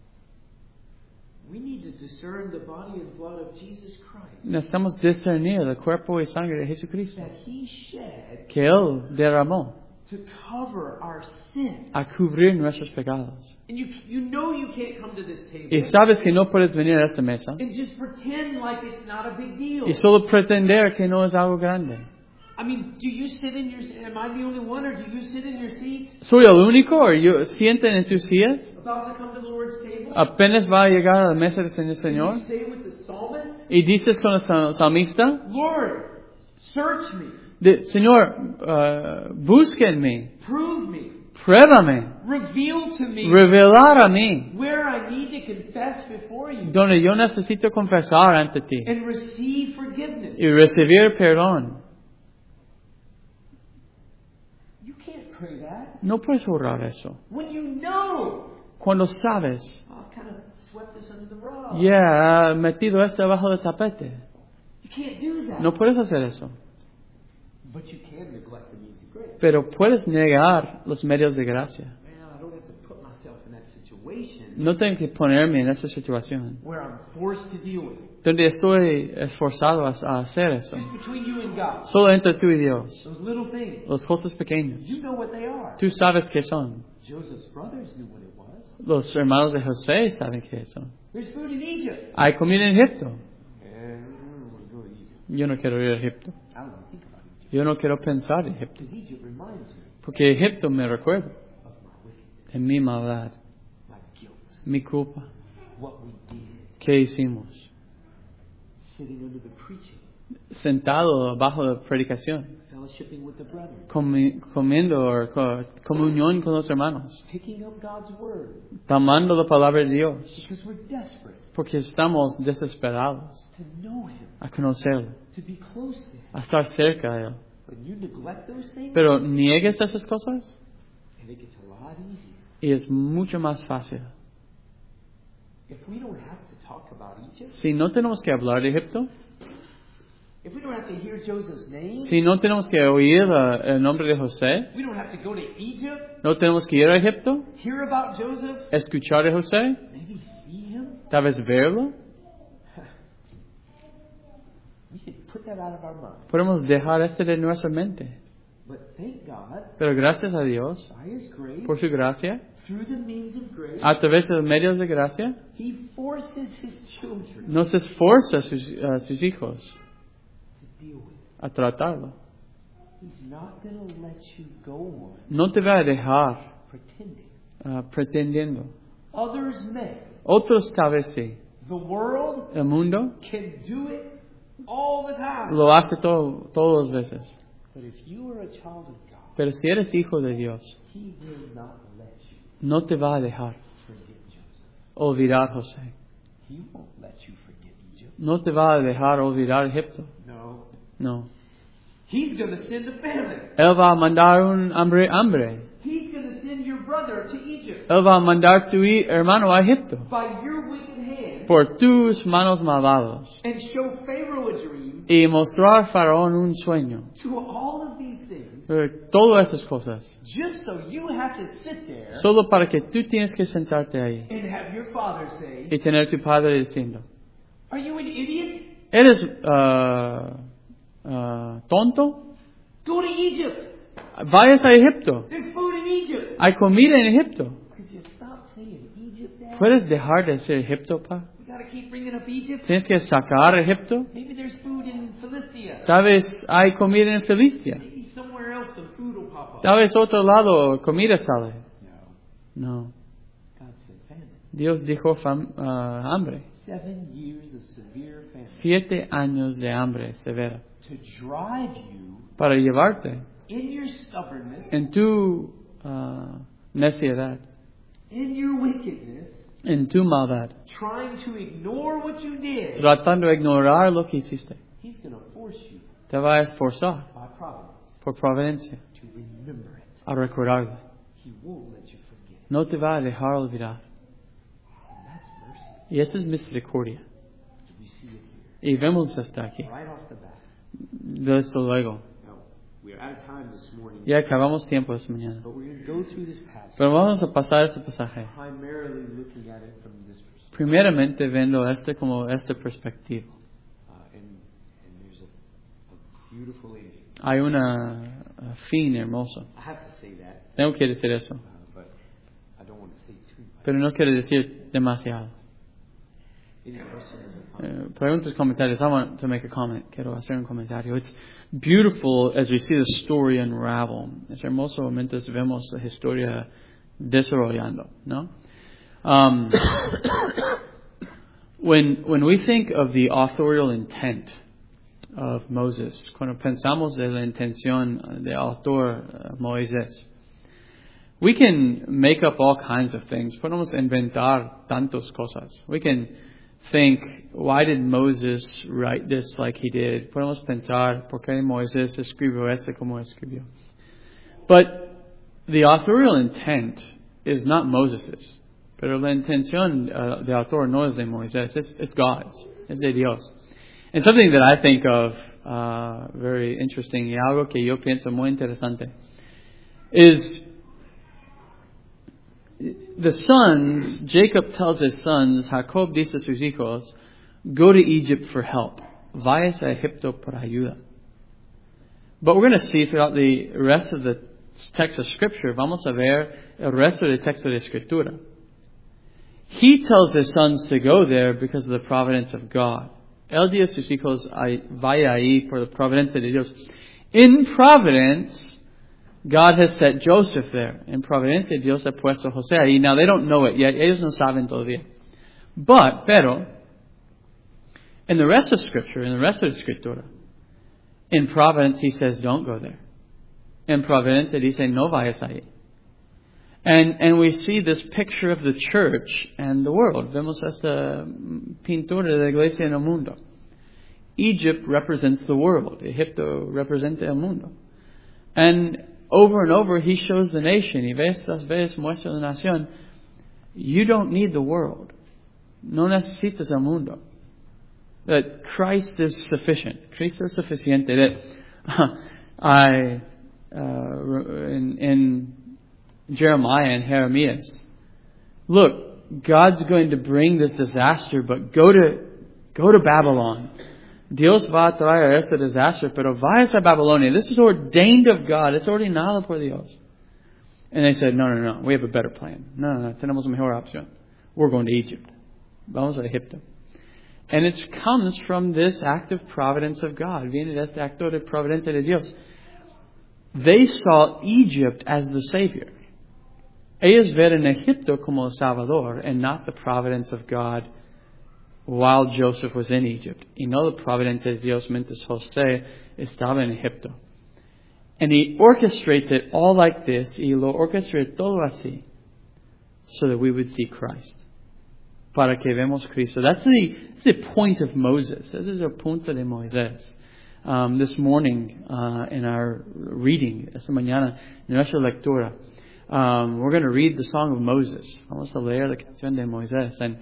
we need to discern the body and blood of Jesus Christ Necesitamos discernir el cuerpo y sangre de Jesucristo that He shed que Él derramó to cover our sin. a cubrir nuestros pecados. And you know you can't come to this table Y sabes que no puedes venir a esta mesa and just pretend like it's not a big deal. y solo pretender que no es algo grande. I mean, do you sit in your, am I the only one, or do you sit in your seat ¿Soy el único o yo sienten en tus sillas? about to come to the Lord's table? ¿Apenas va a llegar a la mesa del And Señor? you say with the psalmist, Y dices con el salmista, Lord, search me, Señor, búsquenme, prove me, pruébame, reveal to me revelar a mí, where I need to confess before you donde yo necesito confesar ante ti and receive forgiveness. y recibir perdón. You can't pray that No puedes orar eso. when you know, Cuando sabes, oh, I've kind of swept this under the rug. ya, metido esto debajo del tapete. You can't do that. No puedes hacer eso. But you can neglect the means of grace. Pero puedes negar los medios de gracia. Man, I don't have to put myself in that situation No tengo que ponerme en esa situación where I'm forced to deal with it. donde estoy esforzado a hacer eso. Just between you and God. Solo entre tú y Dios. Those little things. Las cosas pequeñas. You know what they are. Tú sabes qué son. Joseph's brothers knew what it was. Los hermanos de José saben que eso. There's food in Egypt. Hay comida en Egipto. And I don't want to go to Egypt. Yo no quiero ir a Egipto. I don't want to think about Egypt. Yo no quiero pensar en Egipto. Because Egypt reminds me Porque Egipto me recuerda of my wickedness, de mi maldad, my guilt, mi culpa. what we did, ¿Qué hicimos? sitting under the preaching, Sentado bajo la predicación, fellowshipping with the brethren, comiendo o comunión con los hermanos, picking up God's word, tomando la palabra de Dios, because we're desperate porque estamos desesperados to know Him, a conocerlo, to be close to Him. a estar cerca de Él. When you neglect those things, Pero niegues esas cosas and it gets a lot easier. y es mucho más fácil. If we don't have to talk about Egypt, Si no tenemos que hablar de Egipto, if we don't have to hear Joseph's name, si no tenemos que oír el nombre de José, we don't have to go to Egypt, no tenemos que ir a Egipto, hear about Joseph, escuchar de José, maybe see him, tal vez verlo, we could put that out of our mind. podemos dejar esto de nuestra mente. But thank God, Pero gracias a Dios, by His grace, por su gracia, through the means of grace, a través de los medios de gracia, He forces His children nos esfuerza a sus hijos to deal with it. a tratarlo. He's not going to let you go on No te va a dejar pretending. pretendiendo. Others may. Otros tal vez sí. The world El mundo can do it all the time. lo hace todas las veces. But if you are a child of God, Pero si eres hijo de Dios, He will not let you no te va a dejar forget Joseph. olvidar José. He won't let you forget Egypt. No te va a dejar olvidar Egipto. No. No. He's going to send a famine. Él va a mandar un hambre. He's going to send your brother to Egypt Él va a mandar tu hermano a Egipto by your wicked hand por tus manos malvados and show Pharaoh a dream. y mostrar a Faraón un sueño. To all of these things, Todas esas cosas. just so you have to sit there Solo para que tú tienes que sentarte ahí and have your father say, y tener tu padre diciendo, "Are you an idiot? ¿eres tonto? Go to Egypt. Vayas a Egipto. There's food in Egypt." Hay comida en Egipto. Could you stop saying Egypt, Dad? ¿Puedes dejar de decir Egipto, pa? We got to keep bringing up Egypt. Tienes que sacar Egipto. Maybe there's food in Philistia. Tal vez hay comida en Filistia. Maybe somewhere else some food will pop up. Tal vez otro lado comida sale. No. No. God said famine. Dios dijo hambre. 7 years of severe famine 7 años de hambre severa. to drive you Para llevarte in your stubbornness, en tu necedad, in your wickedness, en tu maldad, trying to ignore what you did. tratando de ignorar lo que hiciste. He's going to force you Te va a esforzar by providence por providencia to remember it. a recordarlo. He won't let you forget. No te va a dejar olvidar. And that's mercy. Y esta es misericordia. We see it here. Y vemos hasta aquí. Right off the bat. Desde luego. Now, we're out of time this morning, Ya acabamos tiempo esta mañana. but we're going to go through this passage, Pero vamos a pasar este pasaje. primarily looking at it from this perspective. Primeramente viendo como esta perspectiva. And there's a beautiful ending. Hay una fin hermoso. I have to say that, Tengo que decir eso. but I don't want to say too much. Pero no quiero decir demasiado. Any questions or comments? Preguntas, comentarios. I want to make a comment. Quiero hacer un comentario. It's beautiful as we see the story unravel. Es hermoso mientras vemos la historia desarrollando, ¿no? When we think of the authorial intent of Moses, cuando pensamos de la intención del autor Moisés, we can make up all kinds of things. Podemos inventar tantas cosas. We can think, why did Moses write this like he did? Podemos pensar, ¿por qué Moisés escribió esto como escribió? But the authorial intent is not Moses's. Pero la intención del autor no es de Moisés. It's God's. Es de Dios. And something that I think of very interesting, y algo que yo pienso muy interesante, is the sons, Jacob tells his sons, Jacob dice a sus hijos, go to Egypt for help. Vayas a Egipto por ayuda. But we're going to see throughout the rest of the text of Scripture, vamos a ver el resto del texto de Escritura, He tells his sons to go there because of the providence of God. Él dice a sus hijos, vaya ahí por la providencia de Dios. In providence, God has set Joseph there. En providencia, Dios ha puesto a José ahí. Now, they don't know it yet. Ellos no saben todavía. Pero, in the rest of Scripture, in the rest of the Escritura, in providence, he says, don't go there. En providencia, dice, no vayas ahí. And we see this picture of the church and the world. Vemos esta pintura de la iglesia en el mundo. Egypt represents the world. Egipto representa el mundo. And over, he shows the nation, y vez tras vez muestra la nación, you don't need the world. No necesitas el mundo. That Christ is sufficient. Cristo es suficiente. That in Jeremiah and Jeremias, look, God's going to bring this disaster, but go to Babylon. Dios va a traer este disaster, pero vayas a Babilonia. This is ordained of God. It's ordenado por Dios. And they said, no, we have a better plan. No, tenemos mejor opción. We're going to Egypt. Vamos a Egipto. And it comes from this active providence of God. Viene de este acto de providencia de Dios. They saw Egypt as the Savior. Ellos ven Egipto como el Salvador and not the providence of God while Joseph was in Egypt. Y no la providencia de Dios mientras José estaba en Egipto. And He orchestrates it all like this. Y lo orchestrate todo así so that we would see Christ. Para que vemos Cristo. That's the point of Moses. This is el punto de Moisés. This morning, in our reading, esta mañana, en nuestra lectura, we're going to read the Song of Moses. Vamos a leer la canción de Moisés. And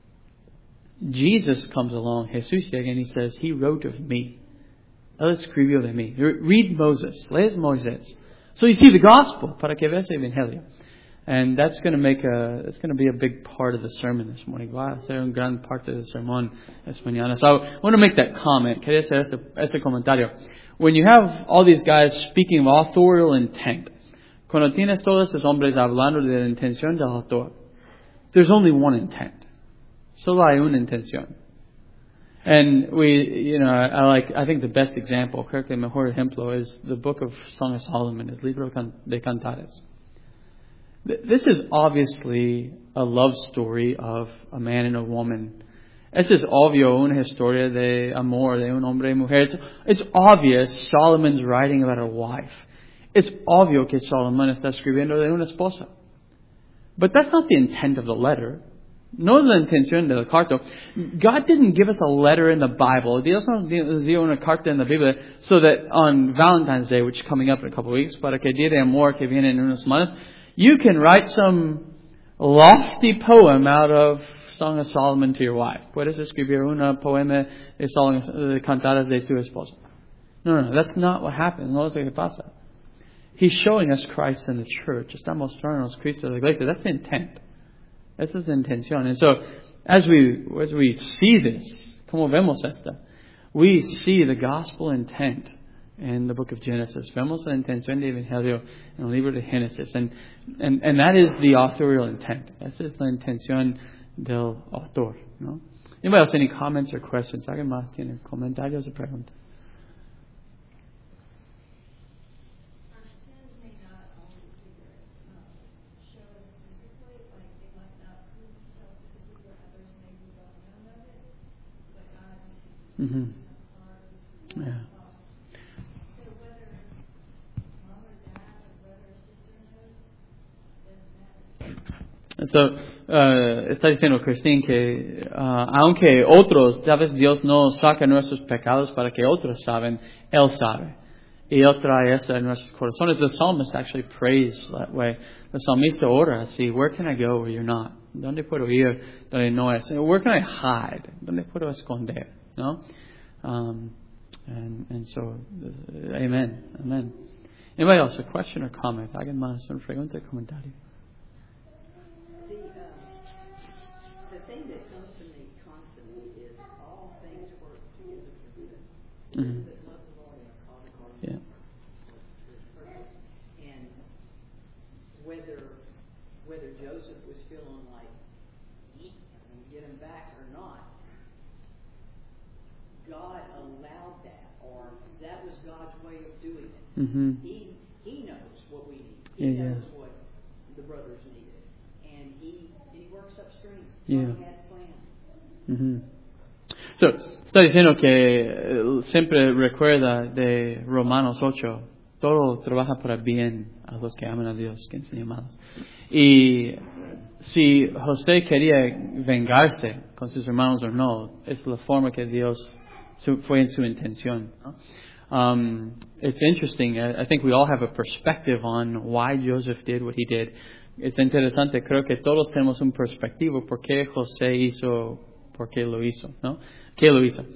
Jesus comes along, Jesús llega, and He says, He wrote of me. Él escribió de mí. Read Moses. Lees Moisés. So you see the gospel, para que veas el evangelio. And that's going to be a big part of the sermon this morning. Va a ser un gran parte del sermón esta mañana. So I want to make that comment. Quería hacer ese comentario. When you have all these guys speaking of authorial intent, cuando tienes todos estos hombres hablando de la intención del autor, there's only one intent. Solo hay una intención. And I think the best example, creo que el mejor ejemplo, is the book of Song of Solomon, el libro de Cantares. This is obviously a love story of a man and a woman. Esto es obvio una historia de amor de un hombre y mujer. It's obvious Solomon's writing about a wife. It's obvio que Solomon está escribiendo de una esposa. But that's not the intent of the letter. No es la intención del carta. God didn't give us a letter in the Bible. Dios nos dio una carta en la Biblia so that on Valentine's Day, which is coming up in a couple of weeks, para que Día de Amor que viene en unas semanas, you can write some lofty poem out of Song of Solomon to your wife. Puedes escribir una poema de cantadas de tu esposa. No, that's not what happened. No es lo que pasa. He's showing us Christ in the church. Está mostrándonos Cristo en la iglesia. That's the intent. Esa es la intención. And so, as we see this, como vemos esta, we see the gospel intent in the book of Genesis. Vemos la intención de Evangelio en el libro de Génesis. And that is the authorial intent. Esa es la intención del autor. ¿No? Anybody else any comments or questions? ¿Alguien más tiene comentarios o preguntas? Mm-hmm. Yeah. So, está diciendo Christine que aunque otros, tal vez Dios no saca nuestros pecados para que otros saben, Él sabe. Y Él trae eso en nuestros corazones. The psalmist actually prays that way. The psalmista ora así, where can I go where you're not? ¿Dónde puedo ir donde no es? Where can I hide? ¿Dónde puedo esconder? ¿No? And so, amen. Anybody else, a question or comment? ¿Alguien más? Una pregunta o comentario? The thing that comes to me constantly is all things work together for good. Mm-hmm. That love the Lord and are called according Yeah. to His purpose. And whether Joseph was feeling like God allowed that, or that was God's way of doing it. Mm-hmm. He knows what we need. He knows what the brothers needed, and he works upstream. He had plans. Mm-hmm. So, está diciendo que siempre recuerda de Romanos 8, todo trabaja para bien a los que aman a Dios, que son llamados. Y si José quería vengarse con sus hermanos o no, es la forma que Dios fue en su intención, ¿no? It's interesting. I think we all have a perspective on why Joseph did what he did. Es interesante. Creo que todos tenemos un perspectivo por qué José hizo, por qué lo hizo, ¿no? ¿Qué lo hizo?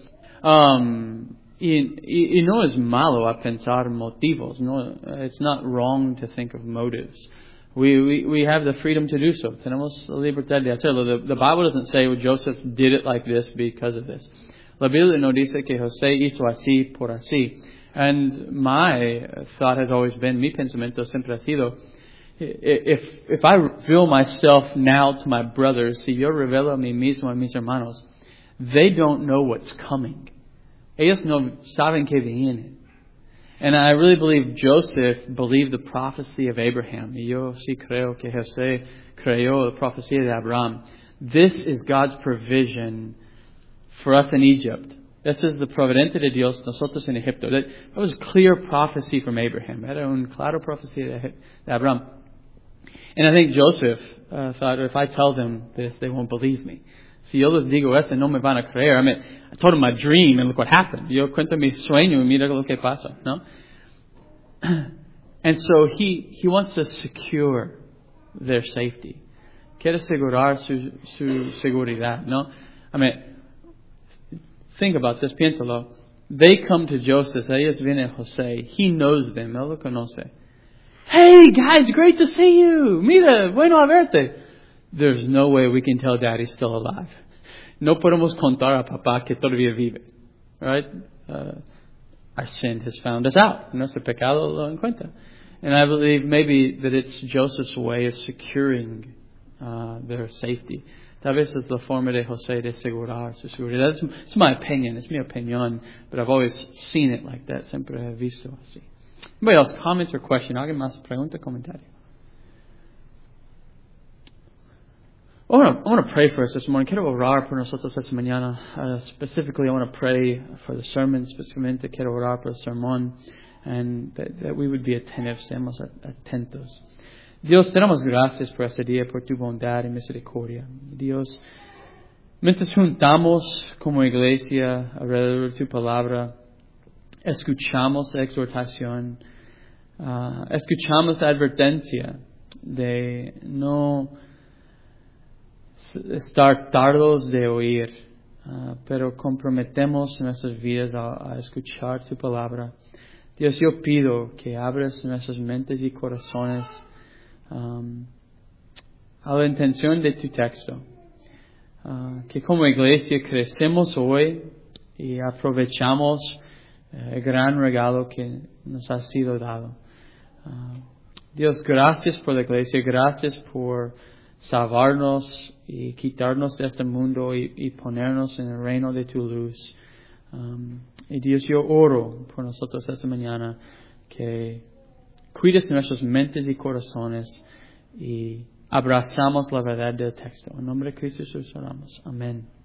Y no es malo a pensar motivos. No, it's not wrong to think of motives. We have the freedom to do so. Tenemos la libertad de hacerlo. The Bible doesn't say, well, Joseph did it like this because of this. La Biblia no dice que José hizo así por así. And my thought has always been, mi pensamiento siempre ha sido, if I reveal myself now to my brothers, si yo revelo a mí mismo a mis hermanos, they don't know what's coming. Ellos no saben que viene. And I really believe Joseph believed the prophecy of Abraham. Y yo sí creo que José creyó la profecía de Abraham. This is God's provision for us in Egypt. This is the providente de Dios, nosotros en Egipto. That was a clear prophecy from Abraham. Era un claro profecía de Abraham. And I think Joseph thought, if I tell them this, they won't believe me. Si yo les digo esto, no me van a creer. I mean, I told them my dream and look what happened. Yo cuento mi sueño y mira lo que pasó, no? And so he wants to secure their safety. Quiere asegurar su seguridad, no? I mean, think about this, piénsalo. They come to Joseph, ellos vienen a José. He knows them, él lo conoce. Hey guys, great to see you. Mira, bueno a verte. There's no way we can tell Daddy's still alive. No podemos contar a papá que todavía vive. Right? Our sin has found us out. Nuestro pecado lo encuentra. And I believe maybe that it's Joseph's way of securing their safety. Tal vez es la forma de José de asegurar su seguridad. It's my opinion. It's mi opinión. But I've always seen it like that. Siempre he visto así. Anybody else, comments or question? ¿Alguien más pregunta, comentario? I want to pray for us this morning. Quiero orar por nosotros esta mañana. Specifically, I want to pray for the sermon. Específicamente, quiero orar por el sermón. And that we would be attentive, seamos atentos. Dios, te damos gracias por este día, por tu bondad y misericordia. Dios, mientras juntamos como iglesia alrededor de tu palabra, escuchamos la exhortación, escuchamos la advertencia de no estar tardos de oír, pero comprometemos nuestras vidas a escuchar tu palabra. Dios, yo pido que abras nuestras mentes y corazones a la intención de tu texto, que como iglesia crecemos hoy y aprovechamos el gran regalo que nos ha sido dado. Dios, gracias por la iglesia, gracias por salvarnos y quitarnos de este mundo y ponernos en el reino de tu luz. Y Dios, yo oro por nosotros esta mañana que cuides nuestras mentes y corazones y abrazamos la verdad del texto. En nombre de Cristo Jesús oramos. Amén.